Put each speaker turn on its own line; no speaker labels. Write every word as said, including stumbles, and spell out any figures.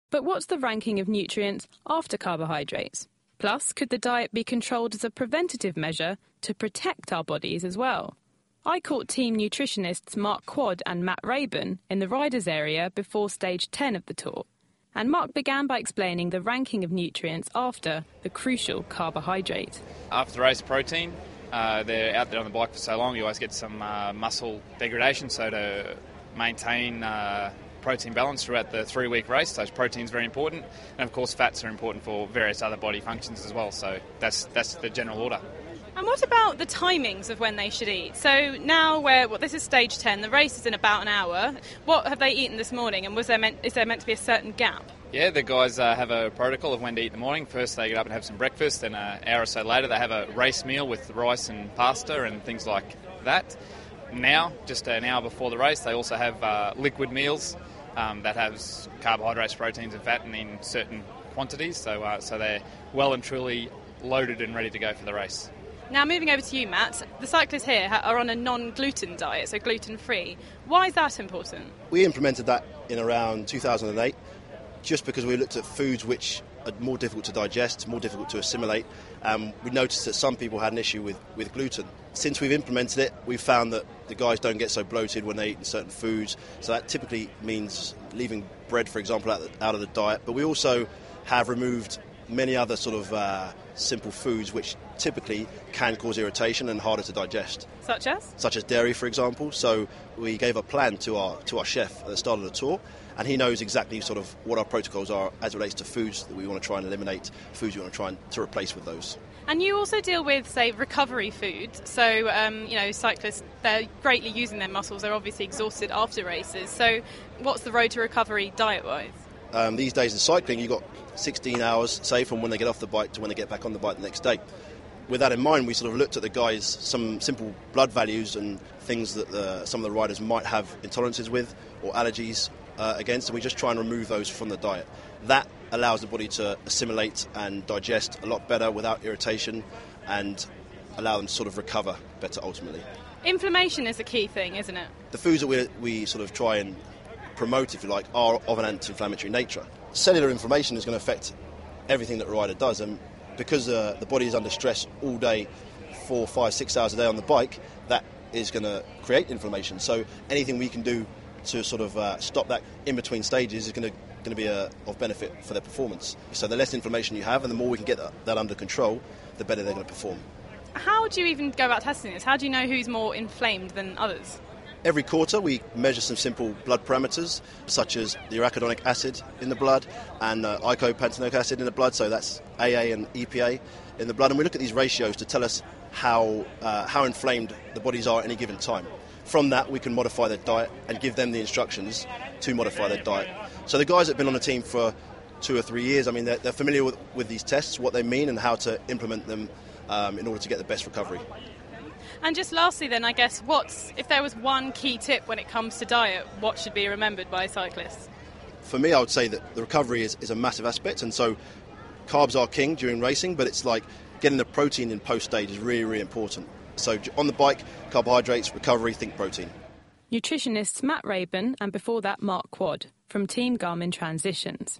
But what's the ranking of nutrients after carbohydrates? Plus, could the diet be controlled as a preventative measure to protect our bodies as well? I caught team nutritionists Mark Quad and Matt Rayburn in the riders area before stage ten of the tour. And Mark began by explaining the ranking of nutrients after the crucial carbohydrate.
After the race protein, uh, they're out there on the bike for so long, you always get some uh, muscle degradation, so to maintain uh, protein balance throughout the three-week race, so protein's very important, and of course fats are important for various other body functions as well, so that's that's the general order.
And what about the timings of when they should eat? So now we're, well, this is stage ten, the race is in about an hour. What have they eaten this morning, and was there meant, is there meant to be a certain gap?
Yeah, the guys uh, have a protocol of when to eat in the morning. First they get up and have some breakfast, then an hour or so later they have a race meal with rice and pasta and things like that. Now, just an hour before the race, they also have uh, liquid meals um, that has carbohydrates, proteins and fat and in certain quantities, so uh, so they're well and truly loaded and ready to go for the race.
Now, moving over to you, Matt, the cyclists here are on a non-gluten diet, so gluten-free. Why is that important?
We implemented that in around two thousand eight, just because we looked at foods which are more difficult to digest, more difficult to assimilate. Um, we noticed that some people had an issue with, with gluten. Since we've implemented it, we've found that the guys don't get so bloated when they eat certain foods, so that typically means leaving bread, for example, out, the, out of the diet. But we also have removed many other sort of uh, simple foods which typically can cause irritation and harder to digest.
Such as?
Such as dairy, for example. So we gave a plan to our to our chef at the start of the tour, and he knows exactly sort of what our protocols are as it relates to foods that we want to try and eliminate, foods we want to try and to replace with those.
And you also deal with, say, recovery food. So, um, you know, cyclists, they're greatly using their muscles. They're obviously exhausted after races. So what's the road to recovery diet-wise?
Um, these days in cycling, you've got sixteen hours, say, from when they get off the bike to when they get back on the bike the next day. With that in mind, we sort of looked at the guys, some simple blood values and things that the, some of the riders might have intolerances with or allergies uh, against, and we just try and remove those from the diet. That allows the body to assimilate and digest a lot better without irritation and allow them to sort of recover better ultimately.
Inflammation is a key thing, isn't it?
The foods that we, we sort of try and promote, if you like, are of an anti-inflammatory nature. Cellular inflammation is going to affect everything that a rider does, and because uh, the body is under stress all day, four, five, six hours a day on the bike, that is going to create inflammation. So anything we can do to sort of uh, stop that in between stages is going to going to be uh, of benefit for their performance. So the less inflammation you have and the more we can get that, that under control, the better they're going to perform.
How do you even go about testing this? How do you know who's more inflamed than others?
Every quarter we measure some simple blood parameters such as the arachidonic acid in the blood and uh, icopantenoic acid in the blood, so that's A A and E P A in the blood, and we look at these ratios to tell us how uh, how inflamed the bodies are at any given time. From that we can modify their diet and give them the instructions to modify their diet. So the guys that have been on the team for two or three years, I mean, they're, they're familiar with, with these tests, what they mean and how to implement them um, in order to get the best recovery.
And just lastly then, I guess, what's if there was one key tip when it comes to diet, what should be remembered by cyclists?
For me, I would say that the recovery is, is a massive aspect, and so carbs are king during racing, but it's like getting the protein in post-stage is really, really important. So on the bike, carbohydrates, recovery, think protein.
Nutritionists Matt Rayburn and before that Mark Quad from Team Garmin Transitions.